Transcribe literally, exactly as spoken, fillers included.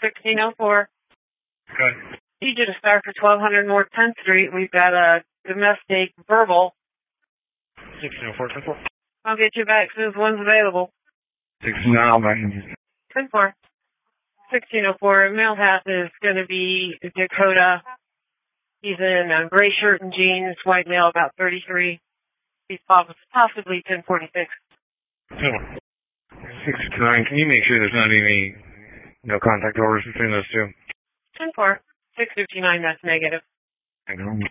sixteen oh four. Good. Need you to start for twelve hundred North tenth Street. We've got a domestic verbal. sixteen oh four, ten four. I'll get you back as soon as one's available. sixteen oh four. ten four. sixteen oh four. Male half is going to be Dakota. He's in a gray shirt and jeans, white male, about thirty-three. He's possibly ten forty-six. six to nine. Can you make sure there's not any no contact orders between those two? ten four. six fifty-nine, that's negative. I know.